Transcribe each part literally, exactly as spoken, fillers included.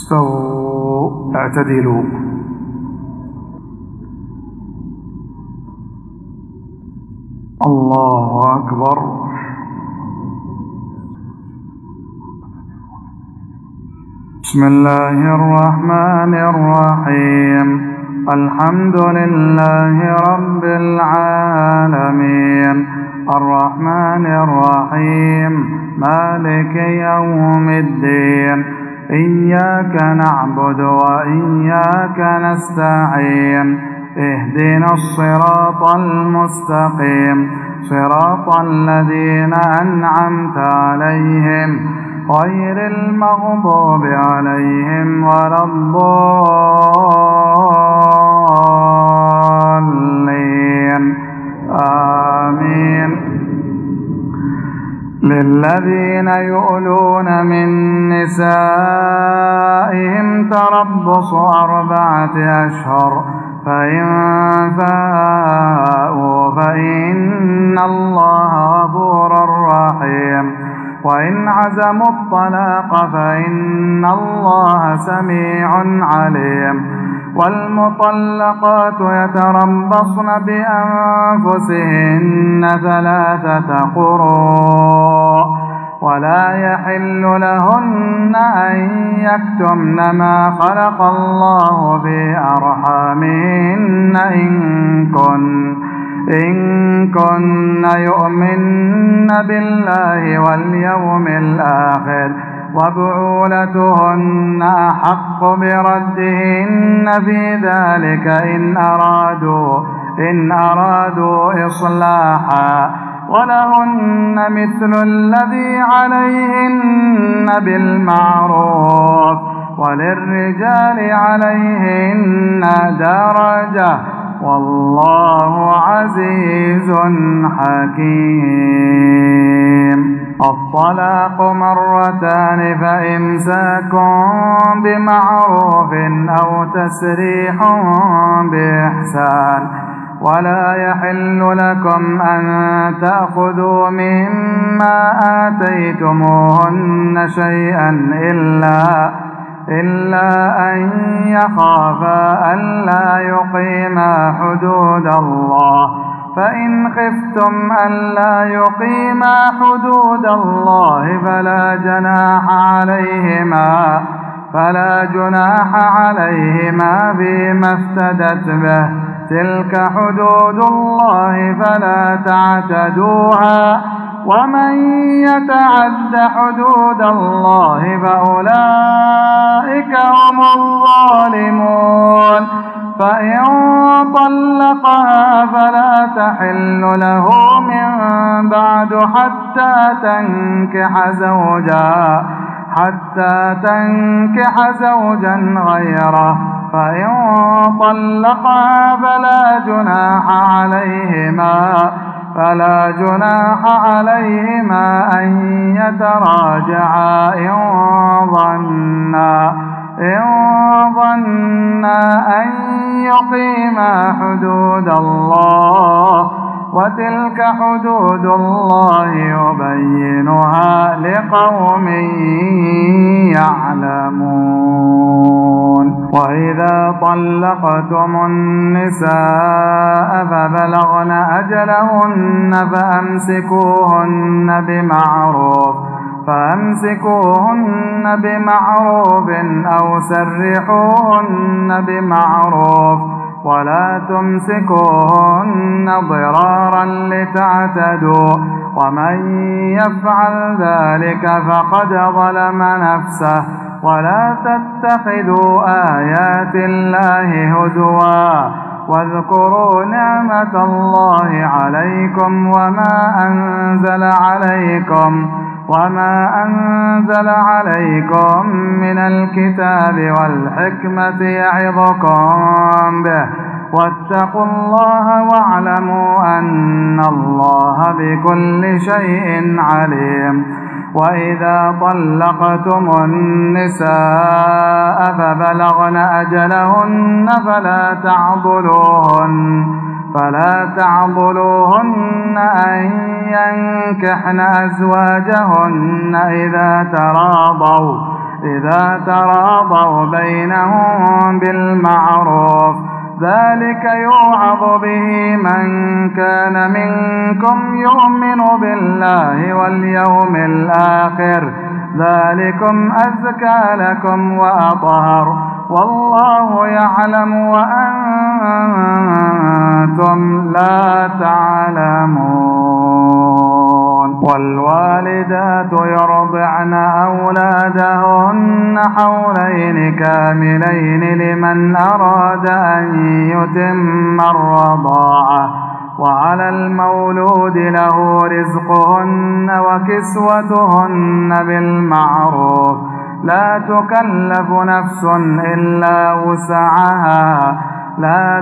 استووا اعتدلوا. الله أكبر. بسم الله الرحمن الرحيم. الحمد لله رب العالمين الرحمن الرحيم مالك يوم الدين إياك نعبد وإياك نستعين اهدنا الصراط المستقيم صراط الذين أنعمت عليهم غير المغضوب عليهم ولا الضالين آمين. للذين يؤلون من نسائهم تربص أربعة أشهر فإن فاءوا فإن الله غفور رحيم وإن عزموا الطلاق فإن الله سميع عليم. والمطلقات يتربصن بأنفسهن ثلاثة قروء ولا يحل لهن أن يكتمن ما خلق الله في أرحامهن إن كن إن كن يؤمن بالله واليوم الآخر وبعولتهن أحق بردهن في ذلك إن أرادوا إن أرادوا إصلاحا ولهن مثل الذي عليهن بالمعروف وللرجال عليهن درجة والله عزيز حكيم. الطلاق مرتان فإمساك بمعروف أو تسريح بإحسان ولا يحل لكم أن تأخذوا مما آتيتموهن شيئا إلا إلا أن يخافا ألا يقيما حدود الله فإن خفتم ألا يقيما حدود الله فلا جناح عليهما فلا جناح عليهما فيما افتدت به تلك حدود الله فلا تعتدوها ومن يتعد حدود الله فأولئك هم الظالمون. فإن طلقها فلا تحل له من بعد حتى تنكح زوجا حتى تنكح زوجا غيره فإن طلقها فلا جناح عليهما فلا جناح عليهما أن يتراجعا إن ظنا إن ظنا أن يقيما حدود الله وتلك حدود الله يبينها لقوم يعلمون. وإذا طلقتم النساء فبلغن أجلهن فأمسكوهن بمعروف فأمسكوهن بمعروف أو سرحوهن بمعروف ولا تمسكوهن ضرارا لتعتدوا ومن يفعل ذلك فقد ظلم نفسه ولا تتخذوا آيات الله هزوا واذكروا نعمة الله عليكم وما أنزل عليكم وما أنزل عليكم من الكتاب والحكمة يعظكم به واتقوا الله واعلموا أن الله بكل شيء عليم. وإذا طلقتم النساء فبلغن أجلهن فلا تعضلوهن فلا تعضلوهن أن ينكحن أزواجهن إذا تراضوا إذا تراضوا بينهم بالمعروف ذلك يوعظ به من كان منكم يؤمن بالله واليوم الآخر ذلكم أزكى لكم وأطهر والله يعلم وأنتم لا تعلمون. والوالدات يرضعن أولادهن حولين كاملين لمن أراد أن يتم الرضاعة وعلى المولود له رزقهن وكسوتهن بالمعروف لا تكلف نفس إلا وسعها لا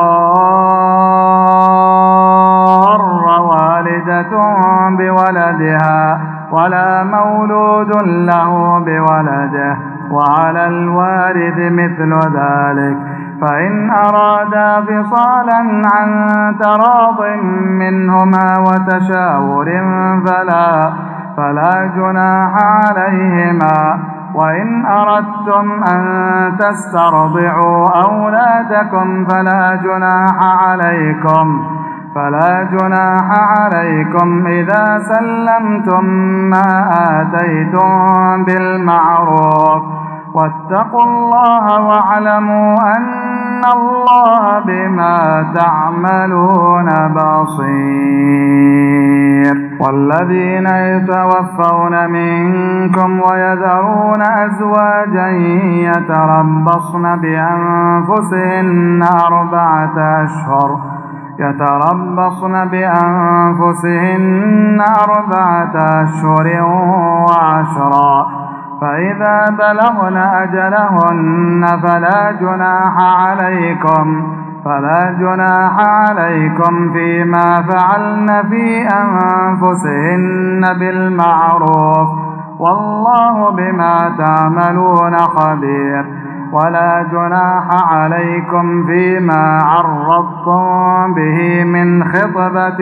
تضار والدة بولدها ولا مولود له بولده وعلى الوارث مثل ذلك فإن أرادا فصالا عن تراض منهما وتشاور فلا, فلا جناح عليهما. وإن أردتم أن تسترضعوا أولادكم فلا جناح عليكم فلا جناح عليكم إذا سلمتم ما آتيتم بالمعروف واتقوا الله واعلموا أن الله بما تعملون بصير. والذين يتوفون منكم ويذرون أزواجا يتربصن بأنفسهن أربعة أشهر يتربصن بأنفسهن أربعة أشهر وعشرا فإذا بلغن أجلهن فلا جناح عليكم فلا جناح عليكم فيما فعلن في أنفسهن بالمعروف والله بما تعملون خبير. ولا جناح عليكم فيما عرضتم به من خطبة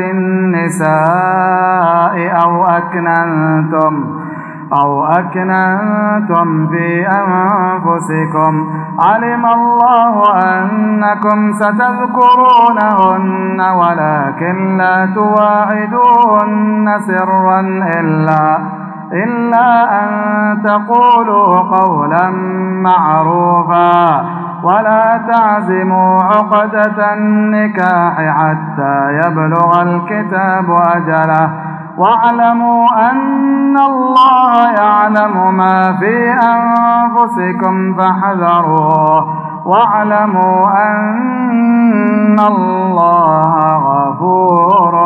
النساء أو أكننتم أو أكننتم في أنفسكم علم الله أنكم ستذكرونهن ولكن لا تواعدوهن سرا إلا إلا أن تقولوا قولا معروفا ولا تعزموا عقدة النكاح حتى يبلغ الكتاب أجله واعلموا أن الله يعلم ما في أنفسكم فاحذروه واعلموا أن الله غفور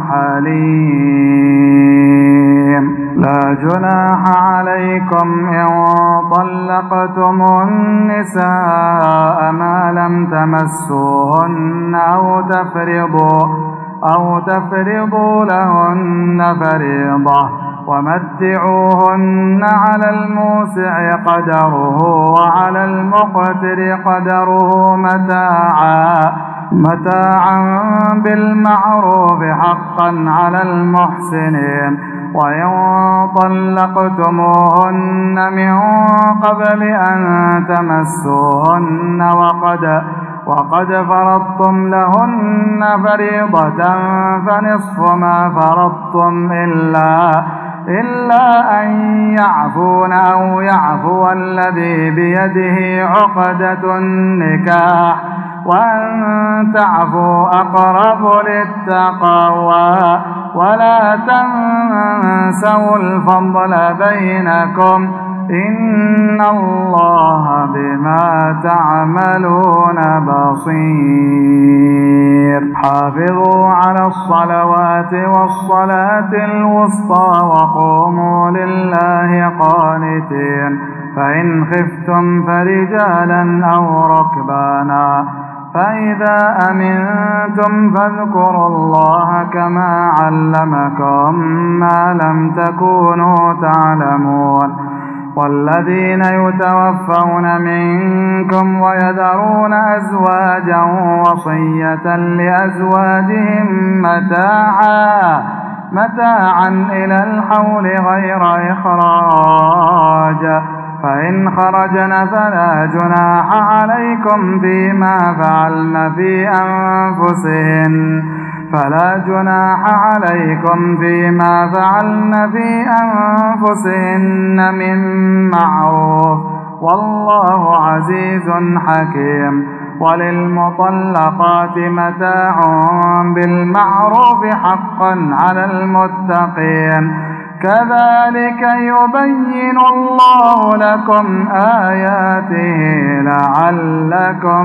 حليم. لا جناح عليكم إن طلقتم النساء ما لم تمسوهن أو تفرضوا أو تفرضوا لهن فريضة ومتعوهن على الموسع قدره وعلى المقتر قدره متاعا متاعا بالمعروف حقا على المحسنين. وإن طلقتموهن من قبل أن تمسوهن وقد وقد فرضتم لهن فريضة فنصف ما فرضتم إلا إلا أن يعفون أو يعفو الذي بيده عقدة النكاح وأن تعفوا أقرب للتقوى ولا تنسوا الفضل بينكم إن الله بما تعملون بصير. حافظوا على الصلوات والصلاة الوسطى وقوموا لله قانتين فإن خفتم فرجالا أو ركبانا فإذا أمنتم فاذكروا الله كما علمكم ما لم تكونوا تعلمون. والذين يتوفون منكم ويذرون أزواجا وصية لأزواجهم متاعا متاعا إلى الحول غير إخراج فإن خرجن فلا جناح عليكم فيما فعلن في أنفسهن فلا جناح عليكم فيما فعلن في أنفسهن من معروف والله عزيز حكيم. وللمطلقات متاع بالمعروف حقا على المتقين كذلك يبين الله لكم آياته لعلكم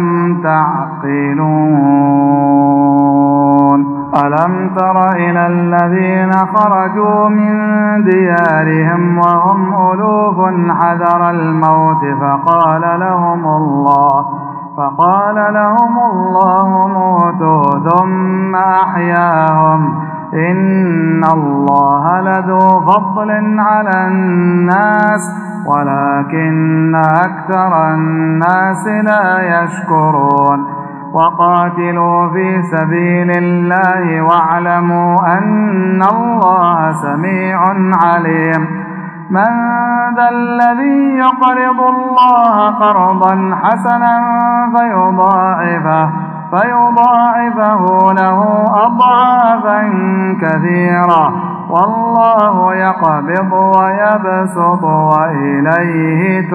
تعقلون. ألم تر إلى الذين خرجوا من ديارهم وهم ألوف حذر الموت فقال لهم الله فقال لهم الله موتوا ثم أحياهم إن الله لذو فضل على الناس ولكن أكثر الناس لا يشكرون. وقاتلوا في سبيل الله واعلموا أن الله سميع عليم. من ذا الذي يقرض الله قرضا حسنا فيضاعفه فيضاعفه له أضعافا كثيرة والله يقبض ويبسط وإليه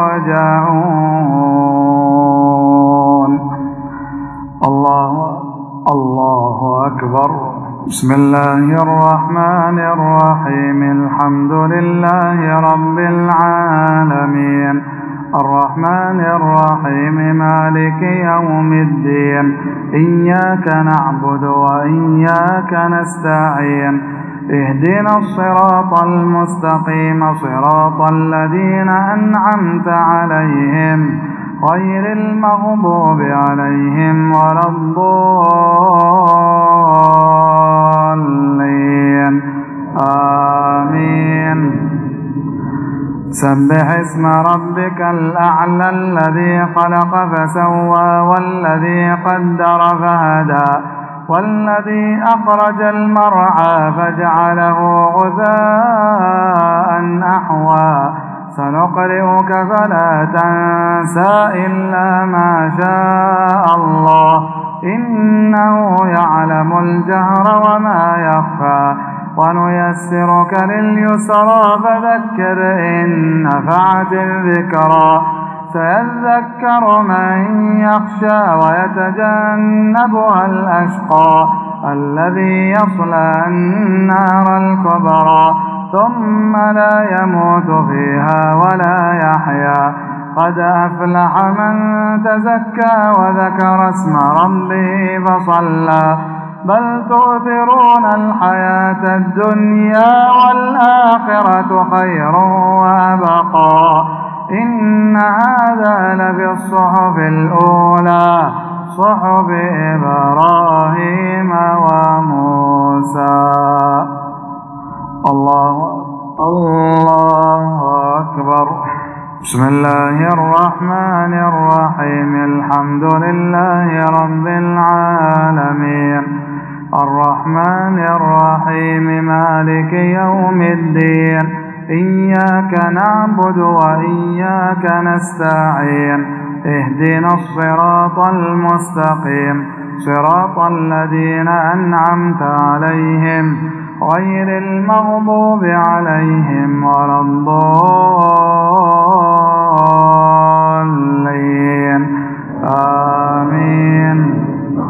ترجعون. الله الله أكبر. بسم الله الرحمن الرحيم. الحمد لله رب العالمين الرحمن الرحيم مالك يوم الدين إياك نعبد وإياك نستعين اهدنا الصراط المستقيم صراط الذين أنعمت عليهم غير المغضوب عليهم ولا الضالين آمين. سبح اسم ربك الأعلى الذي خلق فسوى والذي قدر فهدى والذي أخرج المرعى فجعله غثاء أحوى سنقرئك فلا تنسى إلا ما شاء الله إنه يعلم الجهر وما يخفى ونيسرك لليسرى فذكر إن نفعت الذكرى سيذكر من يخشى ويتجنبها الأشقى الذي يصلى النار الكبرى ثم لا يموت فيها ولا يحيا قد أفلح من تزكى وذكر اسم ربه فصلى بل تؤثرون الحياة الدنيا والآخرة خير وأبقى إن هذا لفي الصحف الأولى صحف إبراهيم وموسى. الله الله أكبر. بسم الله الرحمن الرحيم الحمد لله رب العالمين الرحمن الرحيم مالك يوم الدين إياك نعبد وإياك نستعين اهدنا الصراط المستقيم صراط الذين أنعمت عليهم غير المغضوب عليهم ولا الضالين آمين.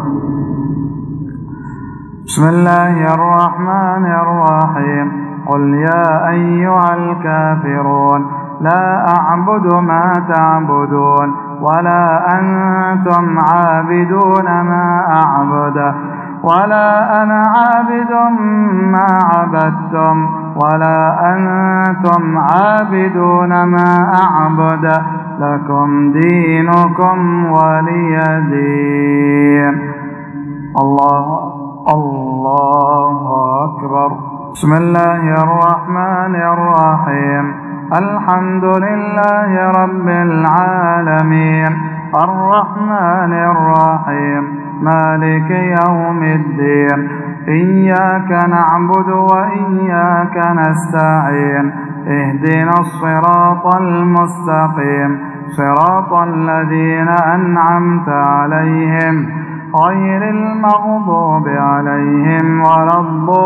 بسم الله الرحمن الرحيم قل يا أيها الكافرون لا أعبد ما تعبدون ولا أنتم عابدون ما أعبد ولا أنا عابد ما عبدتم ولا أنتم عابدون ما أعبد لكم دينكم ولي دين. الله الله أكبر. بسم الله الرحمن الرحيم الحمد لله رب العالمين الرحمن الرحيم مالك يوم الدين إياك نعبد وإياك نستعين اهدنا الصراط المستقيم صراط الذين أنعمت عليهم غير المغضوب عليهم ولا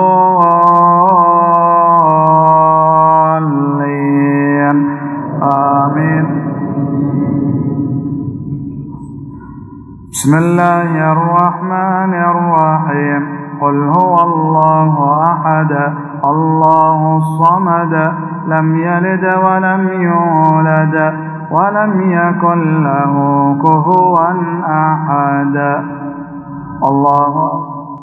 الضالين آمين. بسم الله الرحمن الرحيم قل هو الله أحد الله الصمد لم يلد ولم يولد ولم يكن له كفوا أحد. الله